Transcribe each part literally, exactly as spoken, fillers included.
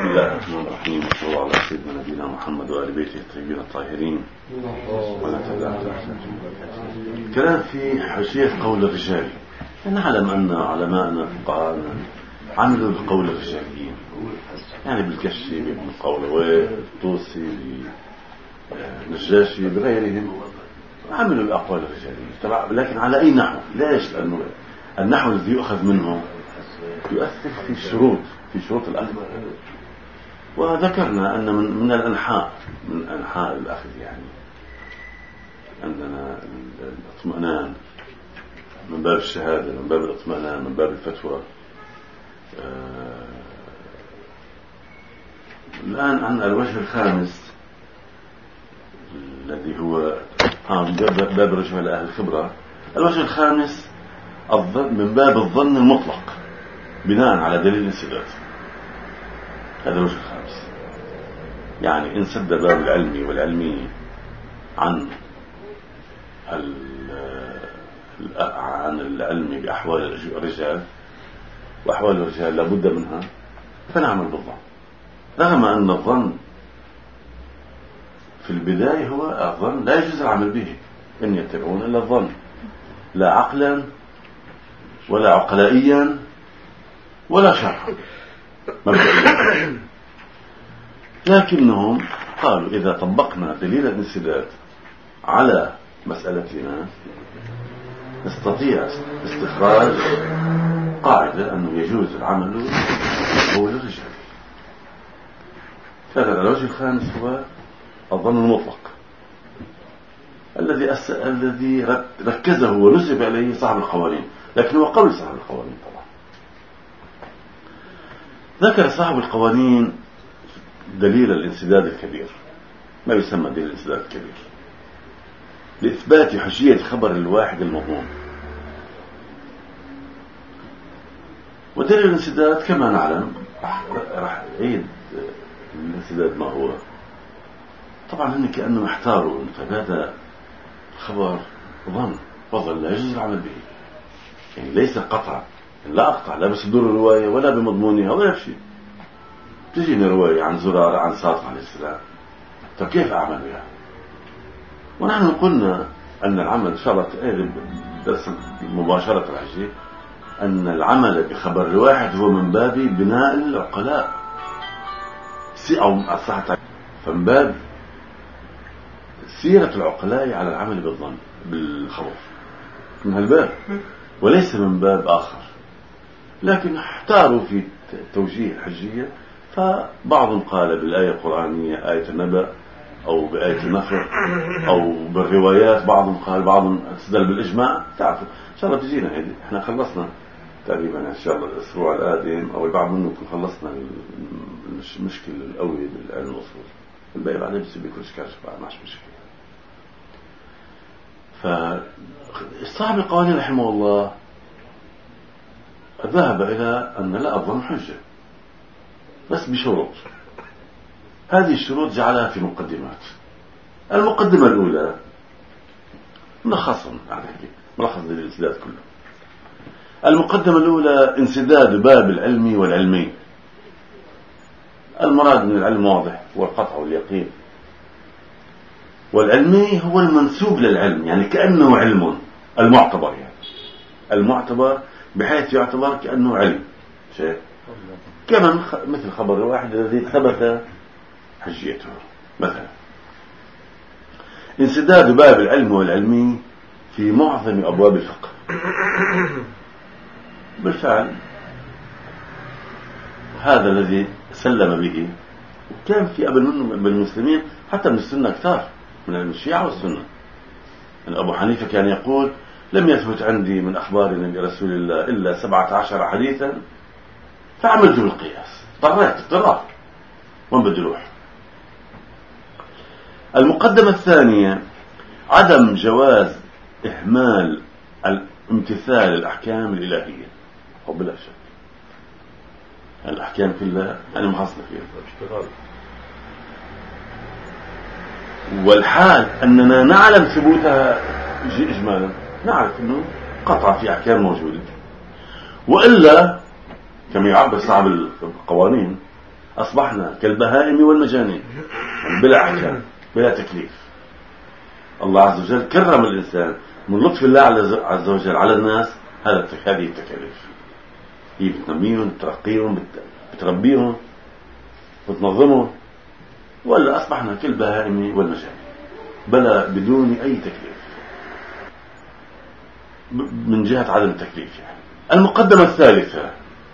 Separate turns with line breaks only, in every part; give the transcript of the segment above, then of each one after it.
بسم الله الرحمن الرحيم، صلى الله على سيدنا نبينا محمد وآل بيته الطيبين الطاهرين ولا تبع الكلام في حاشية قول الرجال. نعلم أن علماءنا فقهاءنا عملوا بقول الرجاليين، يعني بالكشي بابن قولوي الطوسي نجاشي بغيرهم عملوا بأقوال الرجاليين، لكن على أي نحو؟ ليش؟ لأنه النحو الذي يؤخذ منه يؤثر في الشروط في شروط الأخذ، وذكرنا أن من, من الأنحاء من أنحاء الأخذ يعني عندنا الاطمئنان من باب الشهادة، من باب الاطمئنان، من باب الفتوى. آه الآن عن الوجه الخامس الذي هو آه باب رجوع لأهل الخبرة. الوجه الخامس من باب الظن المطلق بناء على دليل الانسداد. هذا الوجه الخامس، يعني إن سد باب العلمي والعلمي عن عن العلم بأحوال الرجال، وأحوال الرجال لابد منها، فنعمل بالظن، رغم أن الظن في البداية هو الظن لا يجوز العمل به، إن يتبعون إلا الظن، لا عقلا ولا عقلائيا ولا شرعا مبدئيا. لكنهم قالوا إذا طبقنا دليل الانسداد على مسألتنا نستطيع استخراج قاعدة أنه يجوز العمل بقول الرجال. هذا الوجه الخامس هو الظن المطلق الذي أس... الذي ركزه ونسب عليه صاحب القوانين، لكن هو قول صاحب القوانين. طبعا ذكر صاحب القوانين دليل الانسداد الكبير، ما يسمى دليل الانسداد الكبير، لإثبات حجية خبر الواحد المضمون. ودليل الانسداد كما نعلم راح عيد الانسداد ما هو. طبعا هن كأنهم احتاروا، طيب هذا خبر ظن فضل لا يجوز العمل به، يعني ليس قطع، لا أقطع لا بصدور الرواية ولا بمضمونها ولا شيء. تجيني رواية عن زرارة عن صادق عليه السلام، طيب كيف أعمل بها؟ ونحن قلنا أن العمل إن شاء الله درس مباشرة الحجي أن العمل بخبر الواحد هو من باب بناء العقلاء أو الصحة، فمن باب سيرة العقلاء على العمل بالظن بالخبر من هالباب، وليس من باب آخر. لكن احتاروا في توجيه الحجية، فبعضهم قال بالآية القرآنية آية النبأ أو بآية النفر أو بالروايات، بعضهم قال بعضهم استدل بالإجماع. تعرفوا إن شاء الله تجينا هذه، احنا خلصنا تقريبا إن شاء الله الأسبوع القادم أو البعض منكم خلصنا المشكلة الأولى بالعلم الأصول، الباقي بعدين بس بيكون شكاش بعد ماش مشكلة. فصاحب القوانين رحمه الله ذهب إلى أن لا الظن حجة بس بشروط. هذه الشروط جعلها في مقدمات. المقدمة الأولى ملخصا يعني ملخص للانسداد كله. المقدمة الأولى انسداد باب العلم والعلمي. المراد من العلم واضح والقطع واليقين، والعلمي هو المنسوب للعلم، يعني كأنه علم المعتبر، يعني المعتبر بحيث يعتبر كأنه علم شيء، كما مثل خبر الواحد الذي ثبت حجيته. مثلا انسداد باب العلم والعلمي في معظم أبواب الفقه. بالفعل هذا الذي سلم به، وكان في قبل منه من المسلمين حتى من السنة كثار من الشيعة والسنة. يعني أبو حنيفة كان يقول لم يثبت عندي من أخبار النبي رسول الله إلا سبعة عشر حديثا فعملت بالقياس، اضطريت اضطرار وين بدي اروح. المقدمة الثانية عدم جواز إهمال امتثال الأحكام الإلهية، أو بلا شك الأحكام كلها أنا محصلة فيها، والحال أننا نعلم ثبوتها إجمالا، نعرف أنه قطع في أحكام موجودة، وإلا كما يعبر صاحب القوانين أصبحنا كالبهائم والمجانين بلا أحكام بلا تكليف. الله عز وجل كرم الإنسان من لطف الله عز وجل على الناس هذه التكاليف، هي بتنميهم بترقيهم بتربيهم بتنظمهم، ولا أصبحنا كالبهائم والمجانين بلا بدون أي تكليف من جهة عدم التكليف. يعني المقدمة الثالثة،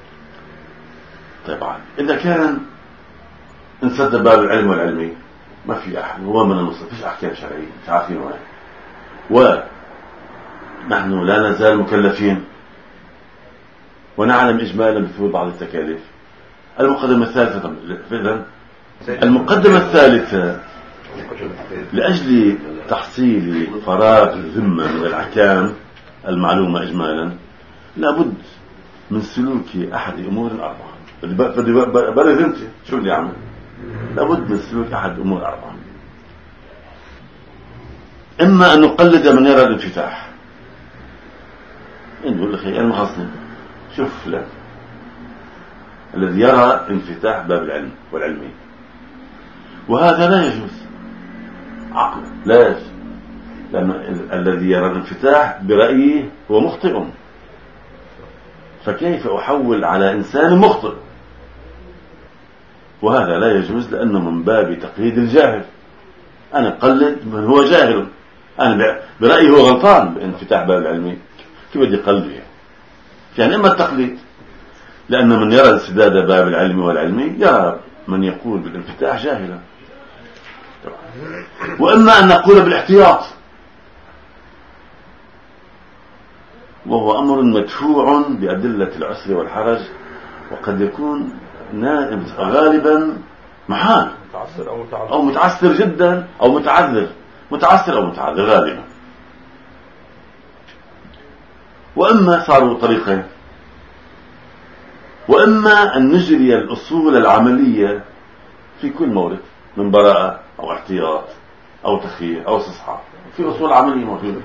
طبعا إذا كان انسد باب العلم والعلمي ما في أحد هو من المصر فيش أحكام شرعية مش عارفين وين، ونحن لا نزال مكلفين ونعلم إجمالا بثبوت بعض التكاليف. المقدمة الثالثة إذن المقدمة الثالثة لأجل تحصيل فراغ الذمة من الأحكام المعلومة إجمالا لابد من سلوك أحد أمور أربعة. بدي بلا ذمتي شو بدي أعمل؟ لابد من سلوك أحد أمور أربعة. إما أن نقلد من يرى الانفتاح، نقول لخي المخصني شوف لك الذي يرى انفتاح باب العلم والعلمي، وهذا لا يجوز عقلا، لا يجوز، لأن الذي يرى الانفتاح برأيه هو مخطئ، فكيف أحول على إنسان مخطئ؟ وهذا لا يجوز لأنه من باب تقليد الجاهل. أنا قلد من هو جاهل، أنا برأيه هو غلطان بانفتاح باب العلمي، كيف بدي قلده؟ يعني إما التقليد، لأن من يرى انسداد باب العلم والعلمي يرى من يقول بالانفتاح جاهلا، وإما أن نقول بالاحتياط، وهو أمر مدفوع بأدلة العسر والحرج، وقد يكون نائم غالبا محال أو متعسر جدا أو متعذر متعسر أو متعذر غالبا. وإما صاروا طريقين، وإما أن نجري الأصول العملية في كل مورد من براءة أو احتياط أو تخيير أو استصحاب، في أصول عملية موجودة،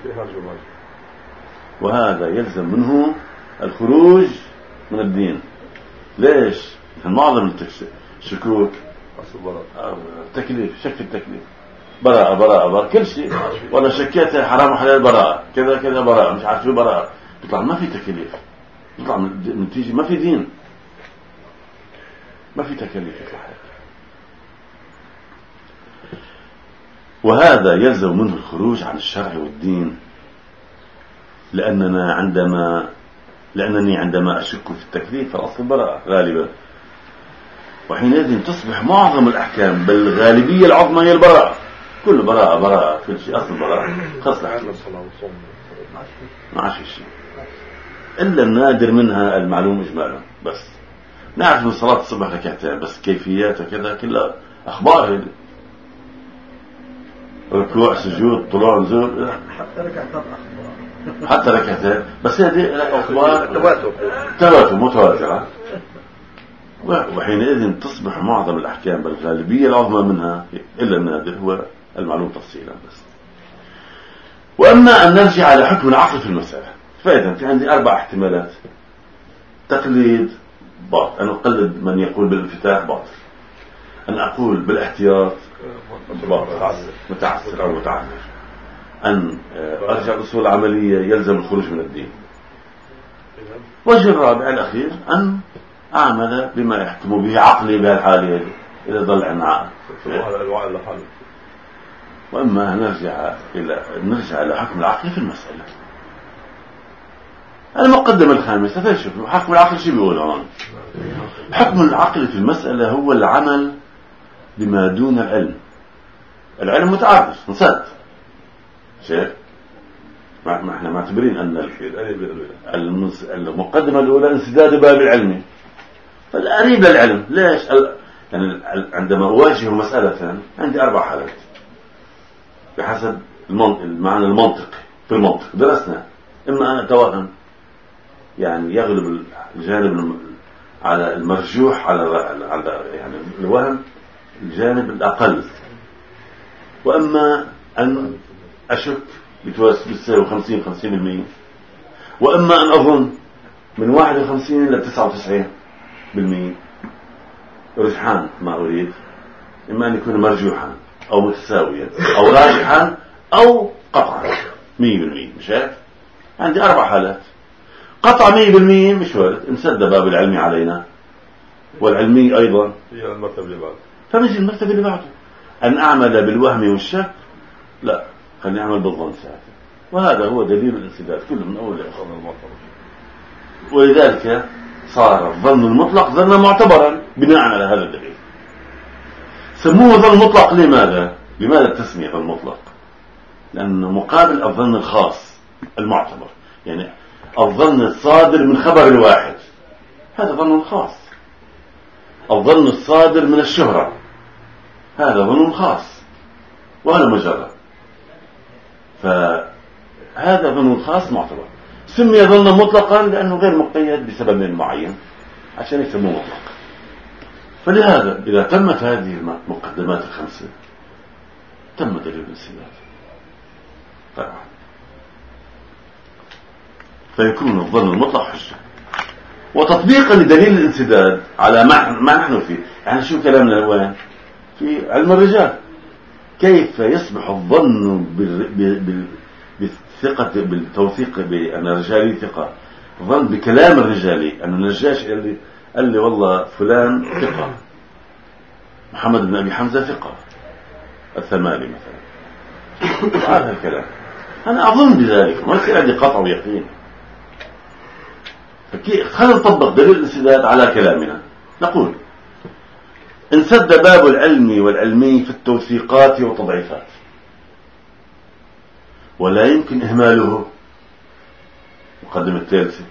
وهذا يلزم منه الخروج من الدين. ليش؟ معظم الشكوك تكليف، شك في التكليف، براءة براءة براءة كل شيء، ولا شكيت حرام وحلال براءة كذا كذا براءة مش عارف شو براءة، يطلع ما في تكليف، يطلع نتيجة ما في دين، ما في تكليف يطلع. وهذا يلزم منه الخروج عن الشرع والدين، لأننا عندما لأنني عندما أشك في التكليف فالأصل براءة غالبا، وحينئذ تصبح معظم الأحكام بل الغالبية العظمى هي البراءة، كل براءة براءة كل شيء أصل براءة، خاص ما عاش شيء إلا النادر منها المعلوم إجمالا. بس نعرف من صلاة الصبح ركعتين بس كيفياتها كذا كلها أخبار، ركوع سجود طلوع نزول
حتى ركعتين أخبار
حتى ركعتين بس هذه أخبار تواتر متواترة، وحينئذ تصبح معظم الأحكام بالغالبية العظمى منها إلا النادر هو المعلوم تفصيلا بس. وأما أن نرجع على حكم العقل في المسألة، فإذا في عندي أربع احتمالات. تقليد باطل، أن أقلد من يقول بالانفتاح باطل، أن أقول بالاحتياط باطل متعسر أو متعذر، أن أرجع الأصول العملية يلزم الخروج من الدين. وجه الرابع الأخير أن أعمل بما يحكم به عقلي بهالحالة إذا ضل عن عقل. وإما نرجع إلى نرجع إلى حكم العقل في المسألة. المقدمة الخامسة تشوف حكم العقل شو بيقول هون؟ حكم العقل في المسألة هو العمل بما دون العلم. العلم متعرض نصد شايف؟ ما احنا معتبرين أن المقدمة الأولى انسداد باب العلم، فالقريب للعلم. ليش؟ يعني عندما أواجه مسألة عندي أربع حالات بحسب المعنى المنطقي. في المنطق درسنا إما أن أتوهم، يعني يغلب الجانب على المرجوح على على يعني الوهم الجانب الأقل، وأما أن أشك بتساوي خمسين خمسين بالمئة، وأما أن أظن من واحد وخمسين إلى تسعة وتسعين بالمئة. رجحان ما أريد، إما أن يكون مرجوحا أو متساويا أو راجحا أو قطعا مية بالمية. مش هيك؟ عندي أربع حالات. قطع مية بالمية مش وارد، انسد باب العلمي علينا والعلمي أيضا
هي المرتبة اللي بعده،
فنجي المرتبة اللي بعده. أن أعمل بالوهم والشك لا، خليني أعمل بالظن ساعتها. وهذا هو دليل الانسداد كله من أول لآخر. ولذلك صار الظن المطلق ظنا معتبرا بناء على هذا الدليل. سموه ظن مطلق. لماذا؟ لماذا التسمية ظن مطلق؟ لأنه مقابل الظن الخاص المعتبر، يعني الظن الصادر من خبر الواحد هذا ظن خاص. الظن الصادر من الشهرة هذا ظن خاص وهذا مجرد، فهذا ظن خاص معتبر. سمي ظنا مطلقا لأنه غير مقيد بسبب معين عشان يسموه مطلق. فلهذا إذا تمت هذه المقدمات الخمسة تم دليل الانسداد طبعا، فيكون الظن المطلق حجة. وتطبيقا لدليل الانسداد على ما نحن فيه، يعني شو كلامنا وين؟ في علم الرجال. كيف يصبح الظن بالثقة بالتوثيق بأن الرجالي ثقة، ظن بكلام الرجالي أن النجاش اللي قال لي والله فلان ثقة، محمد بن أبي حمزة ثقة، الثمالي مثلا، هذا الكلام أنا أظن بذلك، ما يصير عندي قطع ويقين. خلينا نطبق دليل الانسداد على كلامنا. نقول انسد باب العلم والعلمي في التوثيقات والتضعيفات، ولا يمكن إهماله. مقدمة الثالثة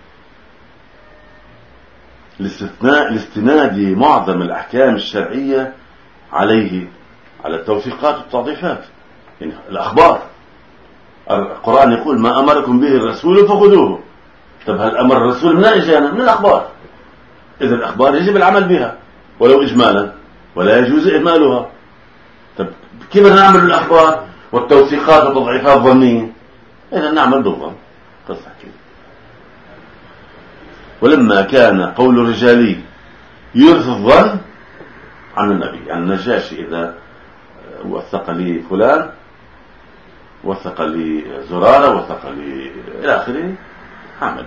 الاستثناء الاستناد معظم الأحكام الشرعية عليه، على التوثيقات والتضعيفات، يعني الأخبار. القرآن يقول ما أمركم به الرسول فخذوه. طب هل أمر الرسول من أجانا؟ من الأخبار. إذا الأخبار يجب العمل بها ولو إجمالا، ولا يجوز إهمالها. طب كيف نعمل بالأخبار والتوثيقات والتضعيفات ظنية؟ إذا نعمل بالظن. تصح كده. ولما كان قول الرجالي يورث الظن عن النبي، يعني النجاشي إذا وثق لي فلان، وثق لي زرارة، وثق لي إلى آخره، عمل به.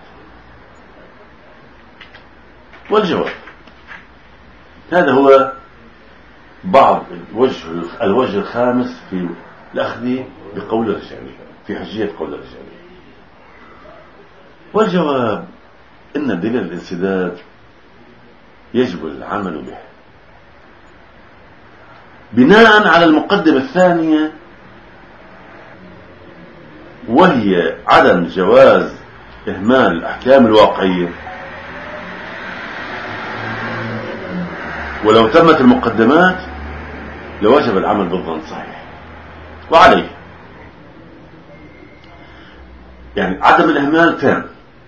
والجواب هذا هو بعض الوجه الوجه الخامس في الأخذ بقول الرجالي، في حجية قول الرجالي. والجواب إن دليل الانسداد يجب العمل به بناء على المقدمة الثانية، وهي عدم جواز إهمال الأحكام الواقعية. ولو تمت المقدمات لوجب العمل بالظن صحيح وعليه، يعني عدم الإهمال تام.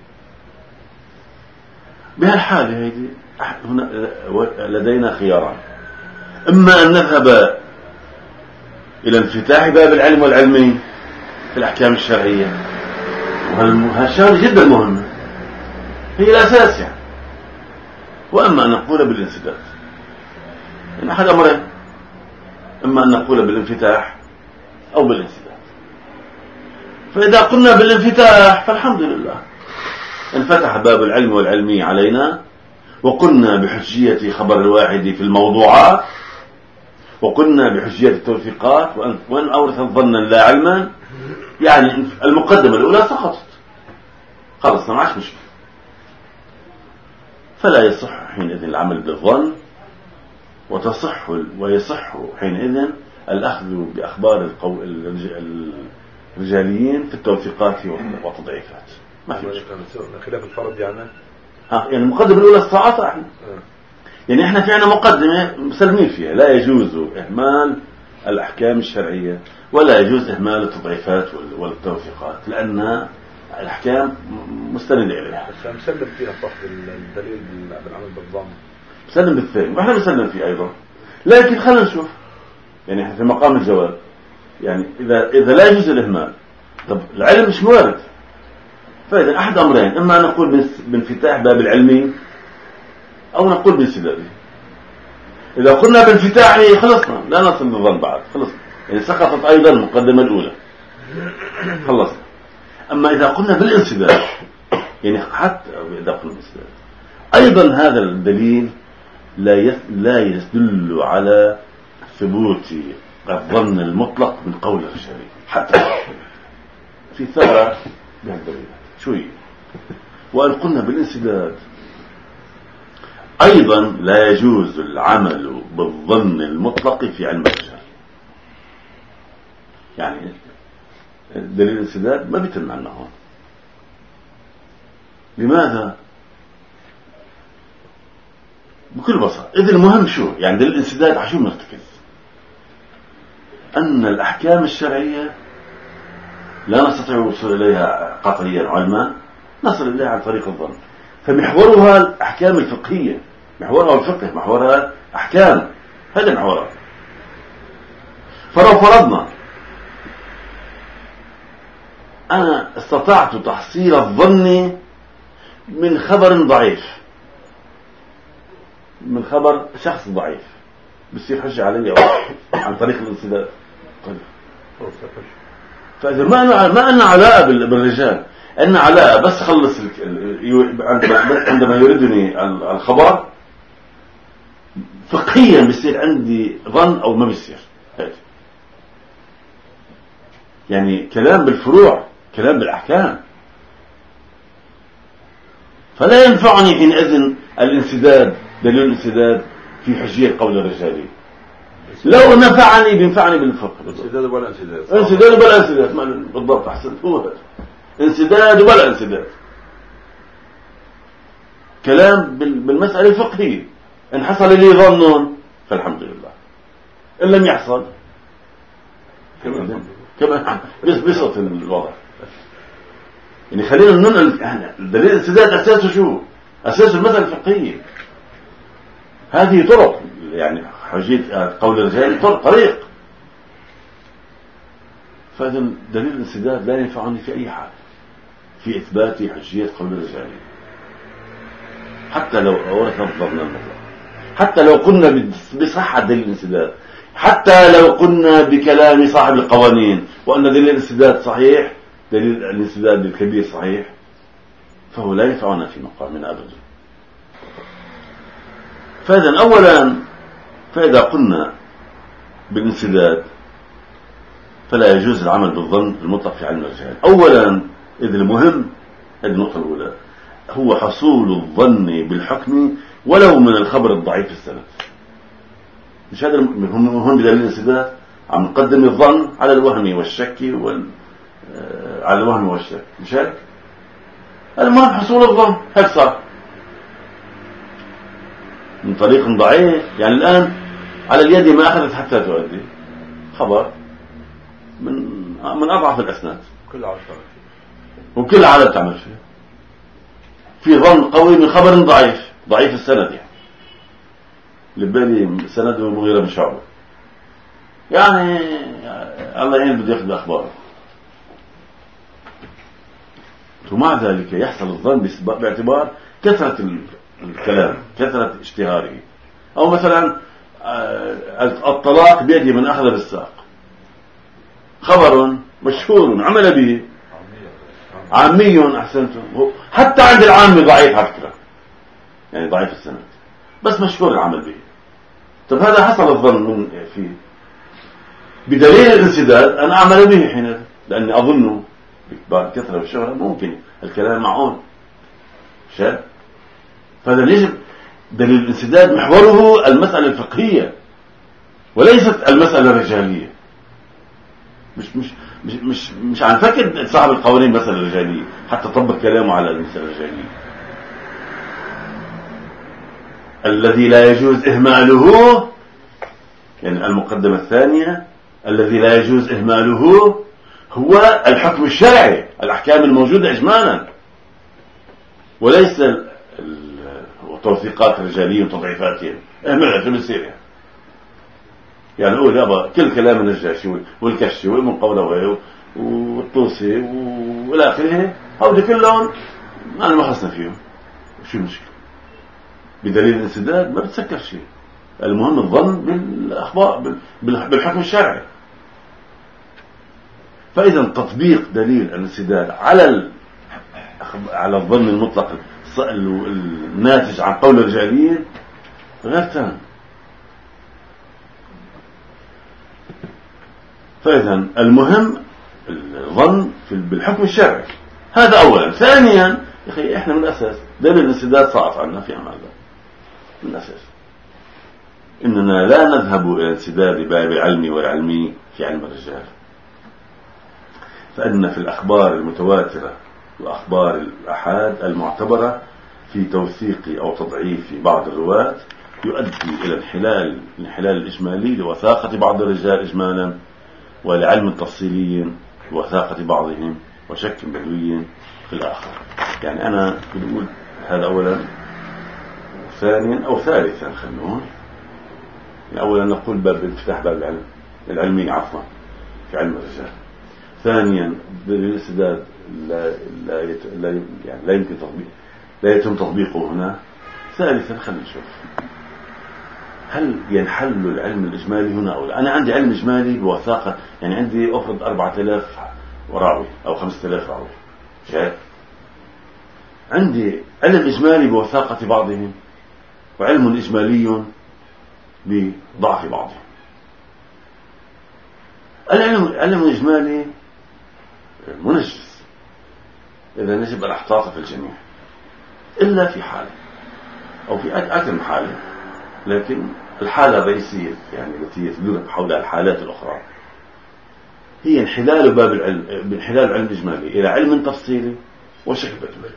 بهالحالة هذه هنا لدينا خياران: إما أن نذهب إلى انفتاح باب العلم والعلمي في الأحكام الشرعية، وهالشغلة جدا مهمة، هي الأساس يعني. وأما أن نقول بالانسداد، إن أحد أمرين: إما أن نقول بالانفتاح أو بالانسداد. فإذا قلنا بالانفتاح فالحمد لله، انفتح باب العلم والعلمي علينا، وقلنا بحجية خبر الواحد في الموضوعات، وقلنا بحجية التوثيقات، وأن أورثت ظنا لا علما، يعني المقدمة الأولى سقطت خلص، ما عادش مشكلة. فلا يصح حينئذ العمل بالظن، وتصح ويصح حينئذ الأخذ بأخبار الرجاليين في التوثيقات والتضعيفات. ما في مشكلة.
خلاف الفرض يعني
ها يعني المقدمة الأولى الساعة احنا يعني احنا في عنا مقدمة مسلمين فيها: لا يجوز إهمال الأحكام الشرعية، ولا يجوز إهمال التضعيفات والتوثيقات، لأن الأحكام مستندة إليها.
بس مسلم فيها صح الدليل بالعمل بالظن،
مسلم بالثاني، وإحنا مسلم فيه أيضا. لكن خلينا نشوف، يعني احنا في مقام الجواب، يعني إذا إذا لا يجوز الإهمال، طب العلم مش موارد. فإذا أحد أمرين: إما نقول بانفتاح باب العلمي أو نقول بانسداده. إذا قلنا بانفتاحه خلصنا، لا نصل للظن بعد، خلصنا، يعني سقطت أيضا المقدمة الأولى، خلصنا. أما إذا قلنا بالانسداد، يعني حتى إذا قلنا بالانسداد أيضا هذا الدليل لا لا يدل على ثبوت الظن المطلق من قول الرجال، حتى في ثغرة بهالدليل شوي. وإن قلنا بالانسداد أيضا لا يجوز العمل بالظن المطلق في علم الرجال، يعني دليل الانسداد ما بيتم عنا هون. لماذا؟ بكل بساطة، إذن المهم شو يعني دليل الانسداد على شو بنرتكز؟ أن الأحكام الشرعية لا نستطيع الوصول إليها قطعيا علما، نصل إليها عن طريق الظن. فمحورها الأحكام الفقهية، محورها الفقه، محورها أحكام، هذا محورها. فلو فرضنا أنا استطعت تحصيل الظن من خبر ضعيف، من خبر شخص ضعيف، بصير حجة علي عن طريق الانسداد. فإذا ما ما أن علاء بالرجال، أن علاء بس خلص عندما يردني الخبر فقهيا بيصير عندي ظن أو ما بيصير. يعني كلام بالفروع، كلام بالأحكام. فلا ينفعني حينئذ الانسداد، دليل الانسداد في حجية قول الرجالي. لو نفعني بينفعني بالفقه.
انسداد ولا انسداد؟
انسداد ولا انسداد، بالضبط، أحسن، هو هذا انسداد ولا انسداد. كلام بالمسألة الفقهية. إن حصل لي ظن فالحمد لله، إن لم يحصل كما كما بيسقط الوضع. يعني خلينا ننقل دليل الانسداد أساسه شو؟ أساس المسألة الفقهية. هذه طرق، يعني حجية قول الرجال طريق. فإذا دليل الانسداد لا ينفعني في أي حال في إثبات حجية قول الرجال، حتى لو أورثنا الظن المطلق، حتى لو قلنا بصحة دليل الانسداد، حتى لو قلنا بكلام صاحب القوانين وأن دليل الانسداد صحيح، دليل الانسداد الكبير صحيح، فهو لا ينفعنا في مقامنا أبدا. فإذا أولا، فإذا قلنا بالانسداد فلا يجوز العمل بالظن المطلق في علم الرجال. أولا، إذ المهم، هذه النقطة الأولى، هو حصول الظن بالحكم ولو من الخبر الضعيف في السند. مش هذا هم بدليل الانسداد عم نقدم الظن على الوهم والشك وال على الوهم والشك، مش هيك؟ المهم حصول الظن، هيك صار من طريق ضعيف. يعني الآن على اليد ما أخذت حتى تؤدي، خبر من من أضعف الأسناد،
كل عالم
وكل عالم تعمل فيه، في ظن قوي من خبر ضعيف، ضعيف السند. يعني لبالي سنده المغيرة بن شعبة، يعني الله يعين بده ياخذ أخباره، ومع ذلك يحصل الظن باعتبار كثرة الكلام، كثرة اشتهاره. أو مثلا الطلاق بيد من أخذ بالساق، خبر مشهور عمل به عامي، أحسنتم، حتى عند العامي ضعيف على فكرة، يعني ضعيف السند، بس مشهور العمل به. طب هذا حصل الظن من فيه بدليل الانسداد أنا أعمل به حين، لأني أظنه بعد كثرة والشهرة ممكن الكلام معون شاب. فهذا يجب دليل الانسداد محوره المسألة الفقهية وليست المسألة الرجالية. مش مش مش مش, مش عن فكر صاحب القوانين مسألة رجالية حتى طبق كلامه على المسألة الرجالية. الذي لا يجوز إهماله، يعني المقدمة الثانية، الذي لا يجوز إهماله هو الحكم الشرعي، الأحكام الموجودة إجمالا، وليس التوثيقات الرجالية وتضعيفاتهم. اهملها في بصير، يعني أقول أبا كل كلام النجاشي والكشي وابن قولوي والطوسي والى آخره، هؤلاء كلهم أنا ما خصنا فيهم، شو المشكلة؟ بدليل الانسداد ما بتسكر شيء، المهم الظن بالأخبار بالحكم الشرعي. فإذا تطبيق دليل الانسداد على على الظن المطلق الناتج عن قول الرجاليين غير تام. فإذا المهم الظن بالحكم الشرعي، هذا أولا. ثانيا يا أخي إحنا من الأساس دليل الانسداد صعب عنا في أعمال من الأساس إننا لا نذهب إلى انسداد باب العلم والعلمي في علم الرجال، فإن في الأخبار المتواترة وأخبار الأحاد المعتبرة في توثيق أو تضعيف بعض الرواة يؤدي إلى انحلال الانحلال الإجمالي لوثاقة بعض الرجال إجمالا، ولعلم تفصيلي لوثاقة بعضهم، وشك بدوي في الآخر. يعني أنا بقول هذا أولا. ثانيا أو ثالثا خلونا يعني أولا نقول باب انفتاح باب العلم العلمي عفوا في علم الرجال. ثانيا بالانسداد لا لا يت... لا يعني لا يمكن تطبيق لا يتم تطبيقه هنا. ثالثا خلينا نشوف هل ينحل العلم الإجمالي هنا أو لا. أنا عندي علم إجمالي بوثاقة، يعني عندي أفرض أربعة آلاف راوي أو خمسة آلاف راوي، شايف؟ عندي علم إجمالي بوثاقة بعضهم وعلم إجمالي بضعف بعضهم. العلم العلم الإجمالي منجز، إذا نجب الاحتياط في الجميع إلا في حالة أو في أكثر حالة، لكن الحالة الرئيسية يعني التي يتدور حولها الحالات الأخرى هي انحلال باب العلم بانحلال العلم الإجمالي إلى علم تفصيلي وشكل بدوي.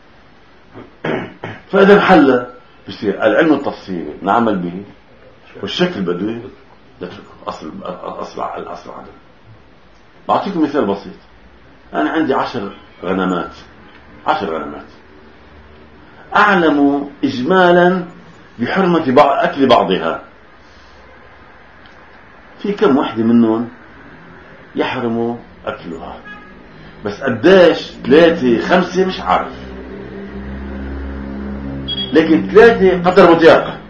فإذا انحل بصير العلم التفصيلي نعمل به، والشكل البدوي نتركه أصل أصل الأصل عدم. بعطيكم مثال بسيط. أنا عندي عشر غنمات عشر غنمات أعلم إجمالا بحرمة بعض أكل بعضها. في كم واحدة منهم يحرم أكلها، بس قداش ثلاثة خمسة مش عارف، لكن ثلاثة قدر متيقن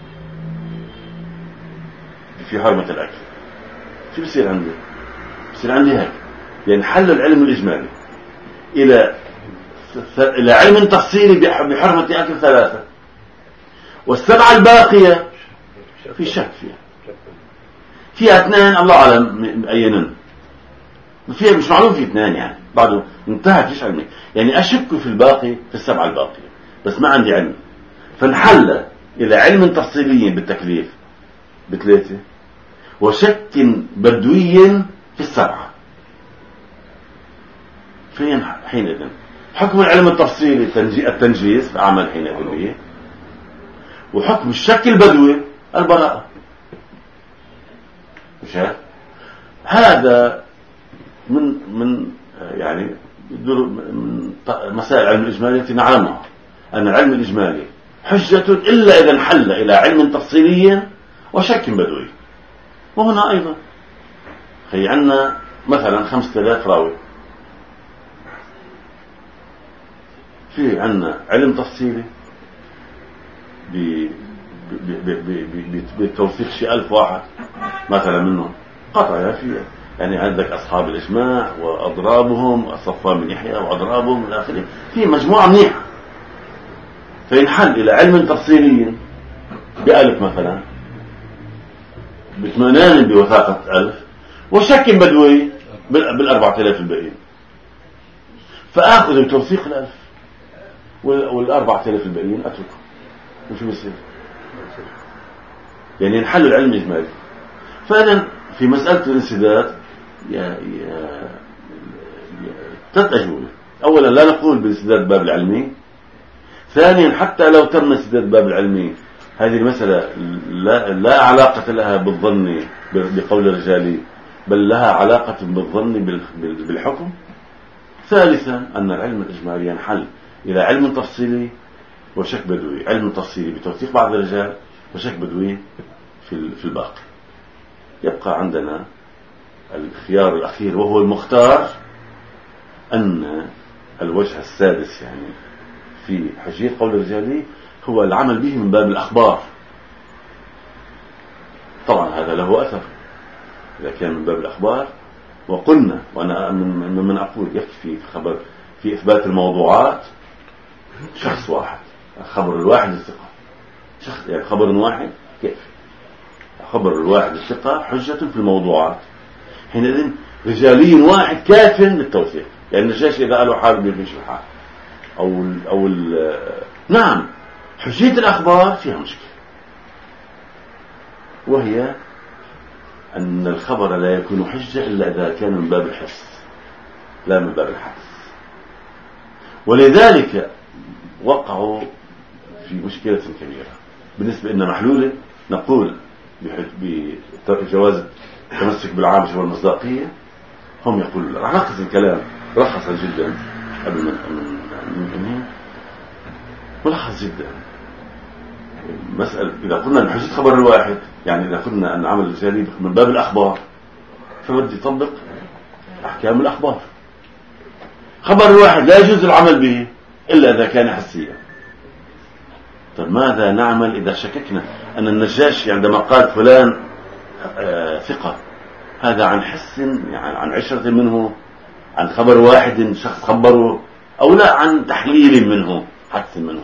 في حرمة الأكل. شو بصير عندي؟ بصير عندي هيك يعني حل العلم الإجمالي إلى إلى علم تفصيلي بحرمة أكل ثلاثة، والسبعة الباقية في شك فيها فيها اثنين الله أعلم أينن، فيها مش معلوم في اثنين يعني بعده انتهت ليش علمي، يعني أشك في الباقي في السبعة الباقية بس ما عندي علم، فانحل إلى علم تفصيلي بالتكليف بثلاثة وشك بدوي في السبعة. فين حينئذ حكم العلم التفصيلي التنجيز عمل حينئذ به، وحكم الشك البدوي البراءة. مش هذا من من يعني من مسائل العلم الإجمالي التي نعلمها أن العلم الإجمالي حجة إلا إذا انحل إلى علم تفصيلي وشك بدوي. وهنا أيضا هي عندنا مثلا خمسة آلاف راوي، في عندنا علم تفصيلي بالتوثيق شيء ألف واحد مثلا منهم قطع فيها، يعني عندك أصحاب الإجماع وأضرابهم وصفوان بن يحيى وأضرابهم إلى آخره، في مجموعة منيحة، فينحل إلى علم تفصيلي بألف مثلا بثمانين بوثاقة ألف وشك بدوي بالأربعة آلاف الباقيين، فآخذ بتوثيق الألف والأربعة آلاف الباقيين أتركه. وشو بيصير؟ يعني نحل العلم الإجمالي. فإذا في مسألة الانسداد يا يا ثلاث أجوبة. أولا لا نقول بانسداد باب العلمي. ثانيا حتى لو تم انسداد باب العلمي هذه المسألة لا, لا علاقة لها بالظن بقول الرجالي، بل لها علاقة بالظن بالحكم. ثالثا أن العلم الإجمالي ينحل إلى علم تفصيلي وشك بدوي، علم تفصيلي بتوثيق بعض الرجال وشك بدوي في في الباقي. يبقى عندنا الخيار الأخير وهو المختار، أن الوجه السادس يعني في حجية قول الرجالي هو العمل به من باب الأخبار، طبعا هذا له أثر إذا كان من باب الأخبار. وقلنا وأنا من من أقول يكفي في خبر في إثبات الموضوعات شخص واحد، خبر الواحد الثقة، شخص يعني خبر واحد كيف خبر الواحد الثقة حجة في الموضوعات. حينئذ رجالي واحد كاف للتوثيق. يعني النجاشي إذا قالوا حارب يمشي الحال أو ال أو ال نعم حجية الأخبار فيها مشكلة، وهي أن الخبر لا يكون حجة إلا إذا كان من باب الحس لا من باب الحدس. ولذلك وقعوا في مشكلة كبيرة بالنسبة إن محلولة نقول بجواز التمسك بالعام شبه المصداقية. هم يقولون راح نلخص الكلام رخصا جدا قبل من من ملخص جدا. مسألة إذا قلنا أن حجة خبر الواحد يعني إذا قلنا أن عمل الرجالي من باب الأخبار فبدي يطبق أحكام الأخبار. خبر الواحد لا يجوز العمل به إلا إذا كان حسيا. طيب ماذا نعمل إذا شككنا أن النجاشي عندما قال فلان آه ثقة هذا عن حس يعني عن عشرة منه، عن خبر واحد شخص خبره، أو لا عن تحليل منه حدث منه؟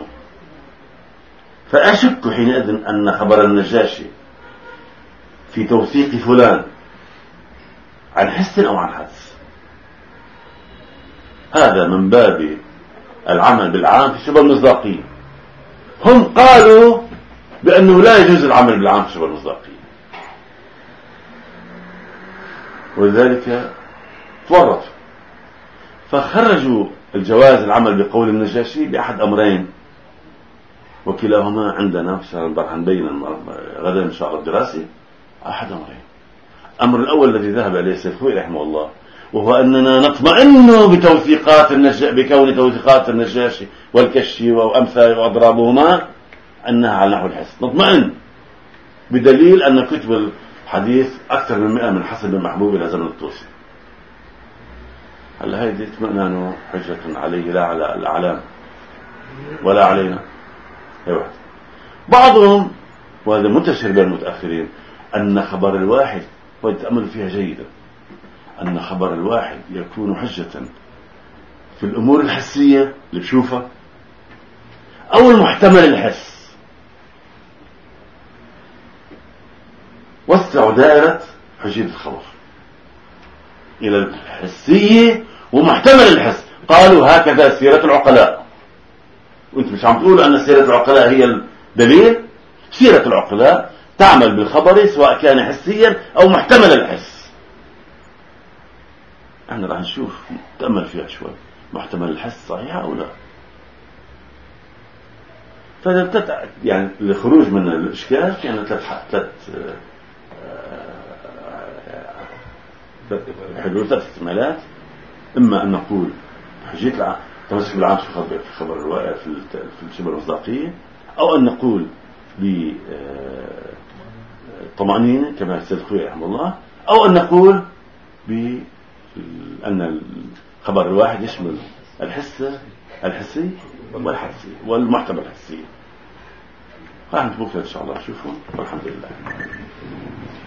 فأشك حينئذ أن خبر النجاشي في توثيق فلان عن حس أو عن حدث هذا من باب العمل بالعام في شبه المصداقية. هم قالوا بأنه لا يجوز العمل بالعام في شبه المصداقية، ولذلك تورطوا فخرجوا الجواز العمل بقول النجاشي بأحد أمرين، وكلاهما عندنا في شهر البرهان بين غدا إن شاء الله الدراسي أحد أمرين. الأمر الأول الذي ذهب إليه السيد خوي رحمه الله وهو أننا نطمئن بتوثيقات النجاشي بكون توثيقات النجاشي والكشي وأمثال وأضرابهما أنها على نحو الحس، نطمئن بدليل أن كتب الحديث أكثر من مئة من حسب المحبوب إلى زمن الطوسي. هل هذه اطمئنان حجة عليه لا على الأعلام ولا علينا؟ أيوة. بعضهم وهذا منتشر بين المتأخرين أن خبر الواحد ويتأمل فيها جيدا أن خبر الواحد يكون حجة في الأمور الحسية اللي بشوفها أو المحتمل الحس. وسعوا دائرة حجية الخبر إلى الحسية ومحتمل الحس. قالوا هكذا سيرة العقلاء، وانت مش عم تقول أن سيرة العقلاء هي الدليل. سيرة العقلاء تعمل بالخبر سواء كان حسيا أو محتمل الحس. احنا راح نشوف نتأمل فيها شوي محتمل الحس صحيح أو لا. فبتت يعني الخروج من الإشكال كان ثلاث ثلاث حلول ثلاث احتمالات. إما أن نقول حجية تمسك بالعام في خبر في خبر الواقع في في شبه المصداقية، أو أن نقول بطمأنينة كما السيد خوي رحمه الله، أو أن نقول بأن الخبر الواحد يشمل الحس الحسي والحسي والمحتمل الحسي. راح نشوف إن شاء الله. شوفوا والحمد لله.